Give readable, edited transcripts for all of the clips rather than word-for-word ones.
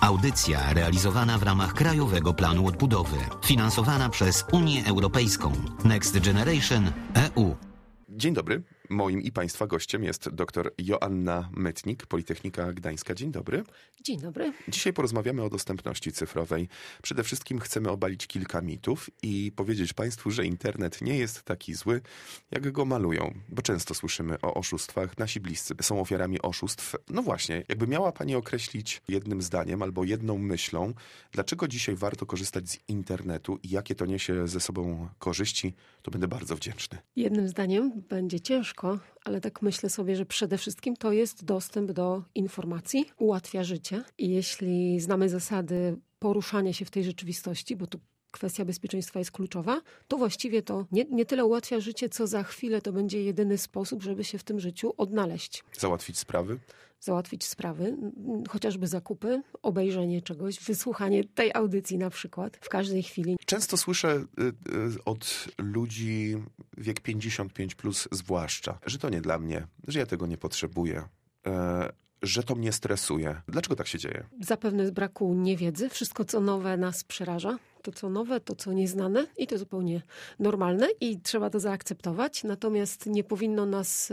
Audycja realizowana w ramach Krajowego Planu Odbudowy. Finansowana przez Unię Europejską. Next Generation EU. Dzień dobry. Moim i Państwa gościem jest dr Joanna Mytnik, Politechnika Gdańska. Dzień dobry. Dzień dobry. Dzisiaj porozmawiamy o dostępności cyfrowej. Przede wszystkim chcemy obalić kilka mitów i powiedzieć Państwu, że internet nie jest taki zły, jak go malują. Bo często słyszymy o oszustwach. Nasi bliscy są ofiarami oszustw. No właśnie, jakby miała Pani określić jednym zdaniem albo jedną myślą, dlaczego dzisiaj warto korzystać z internetu i jakie to niesie ze sobą korzyści, to będę bardzo wdzięczny. Jednym zdaniem będzie ciężko, ale tak myślę sobie, że przede wszystkim to jest dostęp do informacji, ułatwia życie. I jeśli znamy zasady poruszania się w tej rzeczywistości, bo tu kwestia bezpieczeństwa jest kluczowa, to właściwie to nie tyle ułatwia życie, co za chwilę to będzie jedyny sposób, żeby się w tym życiu odnaleźć. Załatwić sprawy, chociażby zakupy, obejrzenie czegoś, wysłuchanie tej audycji na przykład w każdej chwili. Często słyszę od ludzi wiek 55+, zwłaszcza, że to nie dla mnie, że ja tego nie potrzebuję, że to mnie stresuje. Dlaczego tak się dzieje? Zapewne z braku niewiedzy. Wszystko, co nowe, nas przeraża. To, co nowe, to, co nieznane i to zupełnie normalne i trzeba to zaakceptować. Natomiast nie powinna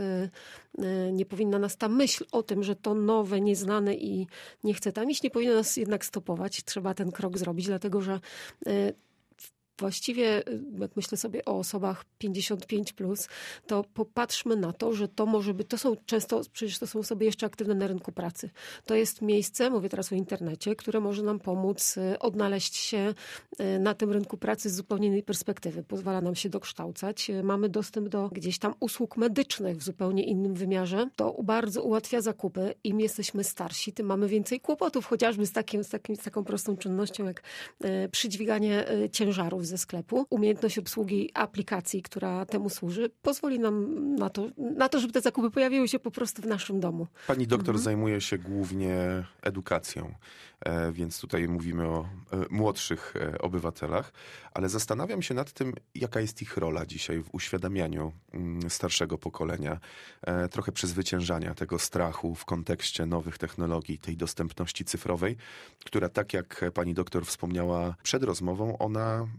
nas ta myśl o tym, że to nowe, nieznane i nie chce tam iść, nie powinna nas jednak stopować. Trzeba ten krok zrobić, dlatego że właściwie, jak myślę sobie o osobach 55+, to popatrzmy na to, że to może być, przecież to są osoby jeszcze aktywne na rynku pracy. To jest miejsce, mówię teraz o internecie, które może nam pomóc odnaleźć się na tym rynku pracy z zupełnie innej perspektywy. Pozwala nam się dokształcać. Mamy dostęp do gdzieś tam usług medycznych w zupełnie innym wymiarze. To bardzo ułatwia zakupy. Im jesteśmy starsi, tym mamy więcej kłopotów, chociażby z taką prostą czynnością jak przydźwiganie ciężarów ze sklepu. Umiejętność obsługi aplikacji, która temu służy, pozwoli nam na to, żeby te zakupy pojawiły się po prostu w naszym domu. Pani doktor zajmuje się głównie edukacją, więc tutaj mówimy o młodszych obywatelach, ale zastanawiam się nad tym, jaka jest ich rola dzisiaj w uświadamianiu starszego pokolenia, trochę przezwyciężania tego strachu w kontekście nowych technologii, tej dostępności cyfrowej, która, tak jak pani doktor wspomniała przed rozmową, ona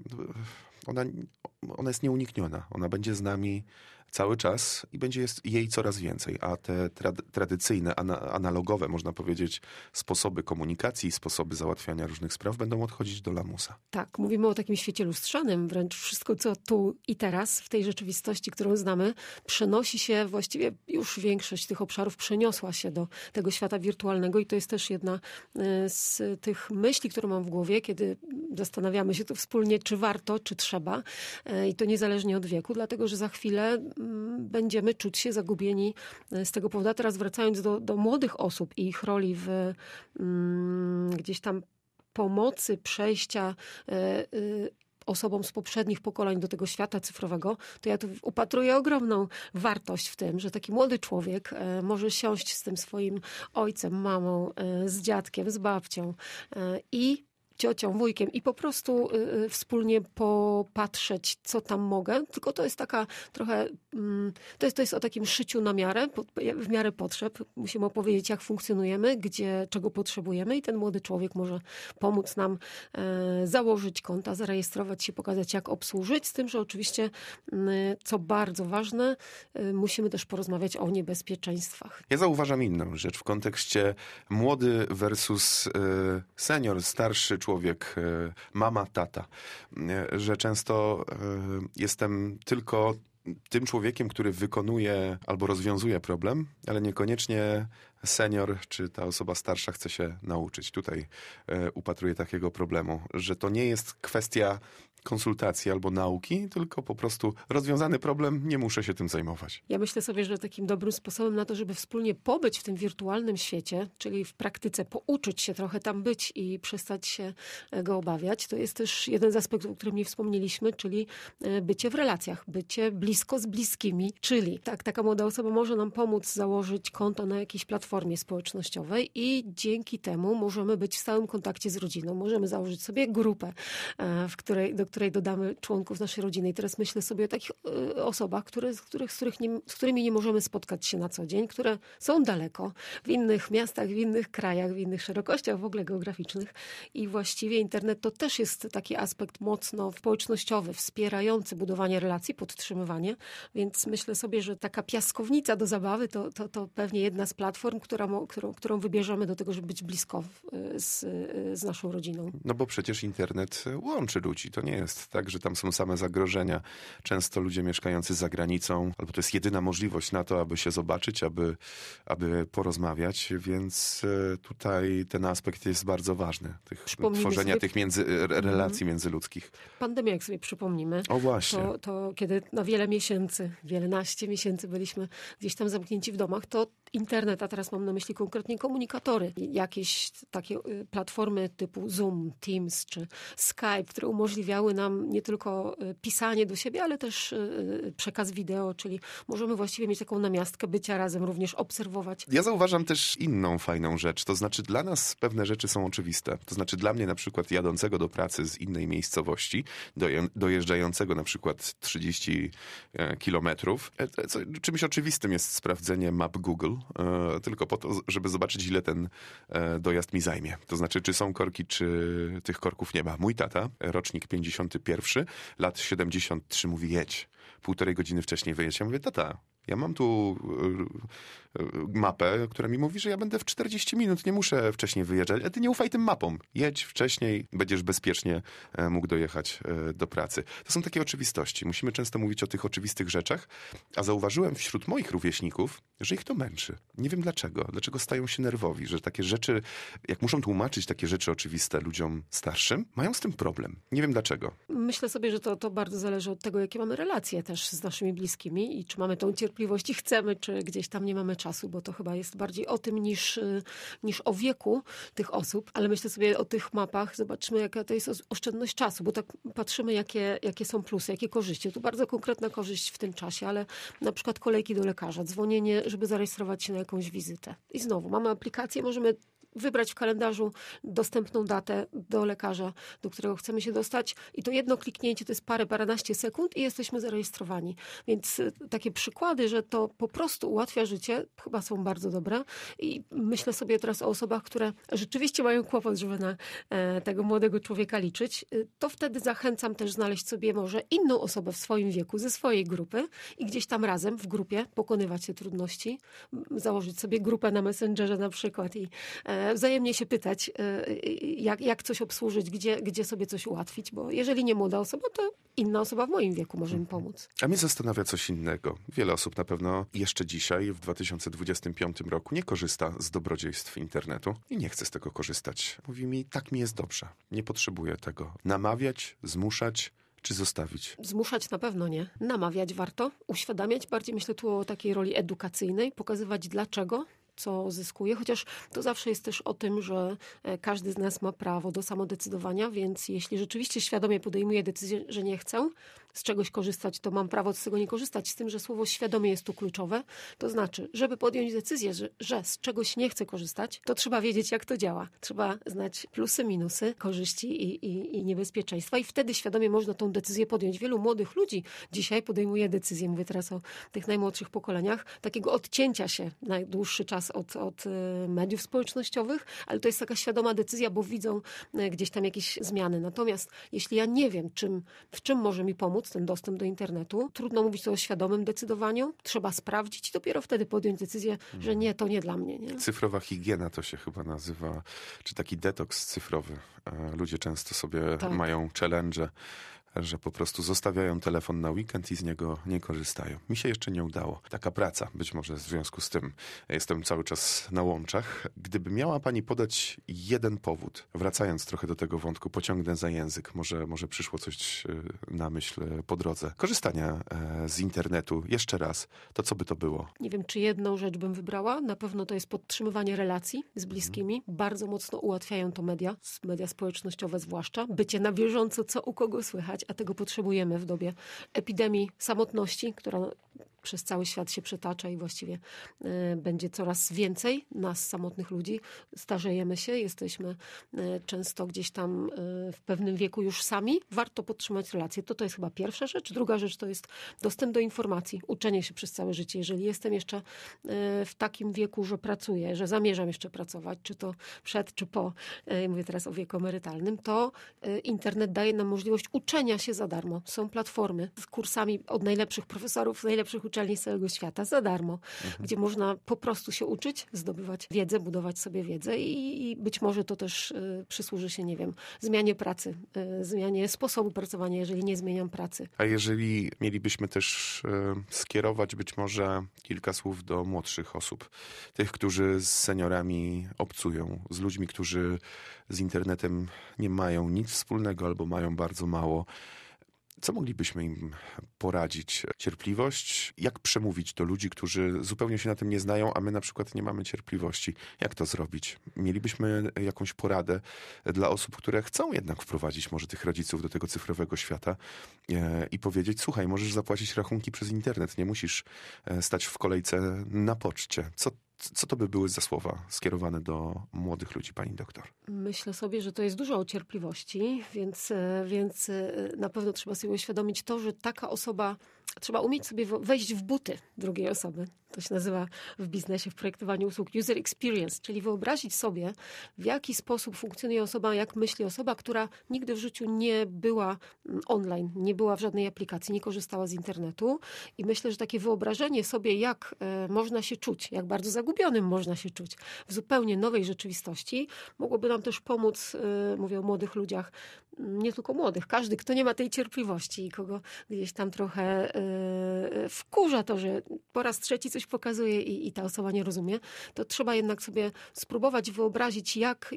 jest nieunikniona. Ona będzie z nami cały czas i będzie jej coraz więcej, a te tradycyjne, analogowe, można powiedzieć, sposoby komunikacji, sposoby załatwiania różnych spraw będą odchodzić do lamusa. Tak, mówimy o takim świecie lustrzanym, wręcz wszystko, co tu i teraz, w tej rzeczywistości, którą znamy, przenosi się, właściwie już większość tych obszarów przeniosła się do tego świata wirtualnego i to jest też jedna z tych myśli, które mam w głowie, kiedy zastanawiamy się tu wspólnie, czy warto, czy trzeba i to niezależnie od wieku, dlatego, że za chwilę będziemy czuć się zagubieni z tego powodu. A teraz wracając do młodych osób i ich roli w gdzieś tam pomocy przejścia osobom z poprzednich pokoleń do tego świata cyfrowego, to ja tu upatruję ogromną wartość w tym, że taki młody człowiek może siąść z tym swoim ojcem, mamą, z dziadkiem, z babcią i ciocią, wujkiem i po prostu wspólnie popatrzeć, co tam mogę. Tylko to jest taka trochę, to jest o takim szyciu na miarę, w miarę potrzeb. Musimy opowiedzieć, jak funkcjonujemy, czego potrzebujemy i ten młody człowiek może pomóc nam założyć konta, zarejestrować się, pokazać, jak obsłużyć. Z tym, że oczywiście, co bardzo ważne, musimy też porozmawiać o niebezpieczeństwach. Ja zauważam inną rzecz w kontekście młody versus senior, starszy człowiek, mama, tata, że często jestem tylko tym człowiekiem, który wykonuje albo rozwiązuje problem, ale niekoniecznie senior czy ta osoba starsza chce się nauczyć. Tutaj upatruję takiego problemu, że to nie jest kwestia konsultacji albo nauki, tylko po prostu rozwiązany problem, nie muszę się tym zajmować. Ja myślę sobie, że takim dobrym sposobem na to, żeby wspólnie pobyć w tym wirtualnym świecie, czyli w praktyce pouczyć się trochę tam być i przestać się go obawiać, to jest też jeden z aspektów, o którym nie wspomnieliśmy, czyli bycie w relacjach, bycie blisko z bliskimi, czyli taka młoda osoba może nam pomóc założyć konto na jakiejś platformie platformie społecznościowej i dzięki temu możemy być w stałym kontakcie z rodziną. Możemy założyć sobie grupę, do której dodamy członków naszej rodziny. I teraz myślę sobie o takich osobach, z którymi nie możemy spotkać się na co dzień, które są daleko, w innych miastach, w innych krajach, w innych szerokościach w ogóle geograficznych. I właściwie internet to też jest taki aspekt mocno społecznościowy, wspierający budowanie relacji, podtrzymywanie. Więc myślę sobie, że taka piaskownica do zabawy to pewnie jedna z platform, którą wybierzemy do tego, żeby być blisko z naszą rodziną. No bo przecież internet łączy ludzi. To nie jest tak, że tam są same zagrożenia. Często ludzie mieszkający za granicą, albo to jest jedyna możliwość na to, aby się zobaczyć, aby porozmawiać, więc tutaj ten aspekt jest bardzo ważny. Tworzenia tych relacji międzyludzkich. Pandemia, jak sobie przypomnimy. O właśnie. To kiedy na wiele miesięcy, wielenaście miesięcy byliśmy gdzieś tam zamknięci w domach, to internet, a teraz mam na myśli konkretnie komunikatory, jakieś takie platformy typu Zoom, Teams czy Skype, które umożliwiały nam nie tylko pisanie do siebie, ale też przekaz wideo, czyli możemy właściwie mieć taką namiastkę bycia razem, również obserwować. Ja zauważam też inną fajną rzecz, to znaczy dla nas pewne rzeczy są oczywiste. To znaczy dla mnie na przykład jadącego do pracy z innej miejscowości, dojeżdżającego na przykład 30 kilometrów, czymś oczywistym jest sprawdzenie map Google, tylko po to, żeby zobaczyć, ile ten dojazd mi zajmie. To znaczy, czy są korki, czy tych korków nie ma. Mój tata, rocznik 51, lat 73, mówi jedź. 1,5 godziny wcześniej wyjedź. Ja mówię, tata, ja mam tu mapę, która mi mówi, że ja będę w 40 minut, nie muszę wcześniej wyjeżdżać. A ty nie ufaj tym mapom. Jedź wcześniej, będziesz bezpiecznie mógł dojechać do pracy. To są takie oczywistości. Musimy często mówić o tych oczywistych rzeczach, a zauważyłem wśród moich rówieśników, że ich to męczy. Nie wiem dlaczego. Dlaczego stają się nerwowi, że takie rzeczy, jak muszą tłumaczyć takie rzeczy oczywiste ludziom starszym, mają z tym problem. Nie wiem dlaczego. Myślę sobie, że to bardzo zależy od tego, jakie mamy relacje też z naszymi bliskimi i czy mamy tą cierpliwość i chcemy, czy gdzieś tam nie mamy czasu, bo to chyba jest bardziej o tym niż o wieku tych osób. Ale myślę sobie o tych mapach, zobaczmy, jaka to jest oszczędność czasu, bo tak patrzymy, jakie są plusy, jakie korzyści. Tu bardzo konkretna korzyść w tym czasie, ale na przykład kolejki do lekarza, dzwonienie, żeby zarejestrować się na jakąś wizytę. I znowu, mamy aplikację, możemy wybrać w kalendarzu dostępną datę do lekarza, do którego chcemy się dostać i to jedno kliknięcie to jest paręnaście sekund i jesteśmy zarejestrowani. Więc takie przykłady, że to po prostu ułatwia życie, chyba są bardzo dobre i myślę sobie teraz o osobach, które rzeczywiście mają kłopot, żeby na tego młodego człowieka liczyć. To wtedy zachęcam też znaleźć sobie może inną osobę w swoim wieku, ze swojej grupy i gdzieś tam razem w grupie pokonywać te trudności, założyć sobie grupę na Messengerze na przykład i wzajemnie się pytać, jak coś obsłużyć, gdzie sobie coś ułatwić, bo jeżeli nie młoda osoba, to inna osoba w moim wieku może mi pomóc. A mnie zastanawia coś innego. Wiele osób na pewno jeszcze dzisiaj, w 2025 roku, nie korzysta z dobrodziejstw internetu i nie chce z tego korzystać. Mówi mi, tak mi jest dobrze, nie potrzebuję tego. Namawiać, zmuszać, czy zostawić? Zmuszać na pewno nie. Namawiać warto, uświadamiać. Bardziej myślę tu o takiej roli edukacyjnej, pokazywać dlaczego, co zyskuje, chociaż to zawsze jest też o tym, że każdy z nas ma prawo do samodecydowania, więc jeśli rzeczywiście świadomie podejmuję decyzję, że nie chcę z czegoś korzystać, to mam prawo z tego nie korzystać. Z tym, że słowo świadomie jest tu kluczowe. To znaczy, żeby podjąć decyzję, że z czegoś nie chcę korzystać, to trzeba wiedzieć, jak to działa. Trzeba znać plusy, minusy, korzyści i niebezpieczeństwa i wtedy świadomie można tą decyzję podjąć. Wielu młodych ludzi dzisiaj podejmuje decyzję, mówię teraz o tych najmłodszych pokoleniach, takiego odcięcia się na dłuższy czas od mediów społecznościowych, ale to jest taka świadoma decyzja, bo widzą gdzieś tam jakieś zmiany. Natomiast jeśli ja nie wiem, w czym może mi pomóc ten dostęp do internetu, trudno mówić tu o świadomym decydowaniu, trzeba sprawdzić i dopiero wtedy podjąć decyzję, że nie, to nie dla mnie. Nie? Cyfrowa higiena to się chyba nazywa, czy taki detoks cyfrowy. Ludzie często sobie mają challenge, że po prostu zostawiają telefon na weekend i z niego nie korzystają. Mi się jeszcze nie udało. Taka praca, być może w związku z tym jestem cały czas na łączach. Gdyby miała pani podać jeden powód, wracając trochę do tego wątku, pociągnę za język, może przyszło coś na myśl po drodze. Korzystania z internetu jeszcze raz, to co by to było? Nie wiem, czy jedną rzecz bym wybrała. Na pewno to jest podtrzymywanie relacji z bliskimi. Bardzo mocno ułatwiają to media społecznościowe zwłaszcza. Bycie na bieżąco, co u kogo słychać, a tego potrzebujemy w dobie epidemii samotności, która przez cały świat się przetacza i właściwie będzie coraz więcej nas, samotnych ludzi. Starzejemy się, jesteśmy często gdzieś tam w pewnym wieku już sami. Warto podtrzymać relacje. To jest chyba pierwsza rzecz. Druga rzecz to jest dostęp do informacji, uczenie się przez całe życie. Jeżeli jestem jeszcze w takim wieku, że pracuję, że zamierzam jeszcze pracować, czy to przed, czy po, mówię teraz o wieku emerytalnym, to internet daje nam możliwość uczenia się za darmo. Są platformy z kursami od najlepszych profesorów, z najlepszych uczelni z całego świata za darmo, gdzie można po prostu się uczyć, zdobywać wiedzę, budować sobie wiedzę i być może to też przysłuży się, nie wiem, zmianie pracy, zmianie sposobu pracowania, jeżeli nie zmieniam pracy. A jeżeli mielibyśmy też skierować być może kilka słów do młodszych osób, tych, którzy z seniorami obcują, z ludźmi, którzy z internetem nie mają nic wspólnego albo mają bardzo mało, co moglibyśmy im poradzić? Cierpliwość? Jak przemówić do ludzi, którzy zupełnie się na tym nie znają, a my na przykład nie mamy cierpliwości? Jak to zrobić? Mielibyśmy jakąś poradę dla osób, które chcą jednak wprowadzić może tych rodziców do tego cyfrowego świata i powiedzieć, słuchaj, możesz zapłacić rachunki przez internet, nie musisz stać w kolejce na poczcie. Co to by były za słowa skierowane do młodych ludzi, pani doktor? Myślę sobie, że to jest dużo o cierpliwości, więc na pewno trzeba sobie uświadomić to, że taka osoba, trzeba umieć sobie wejść w buty drugiej osoby. To się nazywa w biznesie, w projektowaniu usług user experience, czyli wyobrazić sobie, w jaki sposób funkcjonuje osoba, jak myśli osoba, która nigdy w życiu nie była online, nie była w żadnej aplikacji, nie korzystała z internetu. I myślę, że takie wyobrażenie sobie, jak można się czuć, jak bardzo zagubionym można się czuć w zupełnie nowej rzeczywistości, mogłoby nam też pomóc, mówię o młodych ludziach, nie tylko młodych, każdy, kto nie ma tej cierpliwości i kogo gdzieś tam trochę wkurza to, że po raz trzeci coś pokazuje i ta osoba nie rozumie, to trzeba jednak sobie spróbować wyobrazić,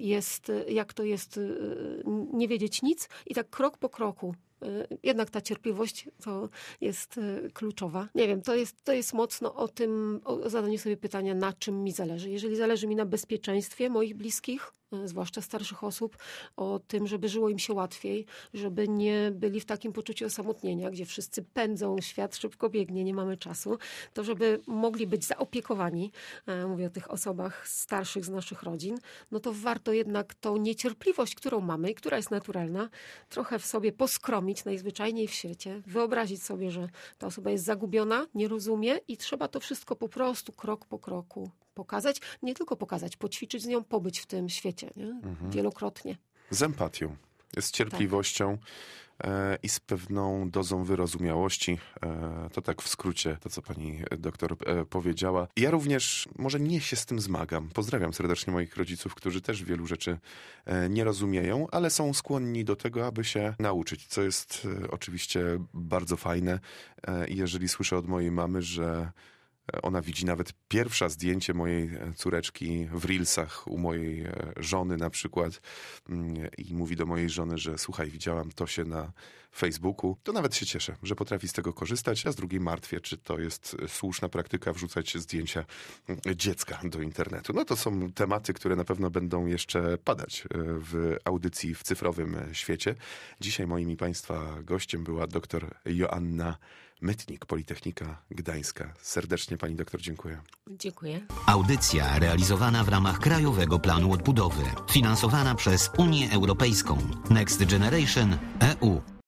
jak to jest nie wiedzieć nic i tak krok po kroku. Jednak ta cierpliwość to jest kluczowa. Nie wiem, to jest mocno o zadaniu sobie pytania, na czym mi zależy. Jeżeli zależy mi na bezpieczeństwie moich bliskich, zwłaszcza starszych osób, o tym, żeby żyło im się łatwiej, żeby nie byli w takim poczuciu osamotnienia, gdzie wszyscy pędzą, świat szybko biegnie, nie mamy czasu, to żeby mogli być zaopiekowani, mówię o tych osobach starszych z naszych rodzin, no to warto jednak tą niecierpliwość, którą mamy i która jest naturalna, trochę w sobie poskromić najzwyczajniej w świecie, wyobrazić sobie, że ta osoba jest zagubiona, nie rozumie i trzeba to wszystko po prostu krok po kroku pokazać, nie tylko pokazać, poćwiczyć z nią, pobyć w tym świecie, nie? Wielokrotnie. Z empatią, z cierpliwością i z pewną dozą wyrozumiałości. To tak w skrócie to, co pani doktor powiedziała. Ja również może nie się z tym zmagam. Pozdrawiam serdecznie moich rodziców, którzy też wielu rzeczy nie rozumieją, ale są skłonni do tego, aby się nauczyć, co jest oczywiście bardzo fajne. Jeżeli słyszę od mojej mamy, że ona widzi nawet pierwsze zdjęcie mojej córeczki w reelsach u mojej żony na przykład i mówi do mojej żony, że słuchaj, widziałam to się na Facebooku, to nawet się cieszę, że potrafi z tego korzystać, a z drugiej martwię, czy to jest słuszna praktyka wrzucać zdjęcia dziecka do internetu. No to są tematy, które na pewno będą jeszcze padać w audycji w cyfrowym świecie. Dzisiaj moim i państwa gościem była dr Joanna Mytnik, Politechnika Gdańska. Serdecznie pani doktor dziękuję. Dziękuję. Audycja realizowana w ramach Krajowego Planu Odbudowy, finansowana przez Unię Europejską Next Generation EU.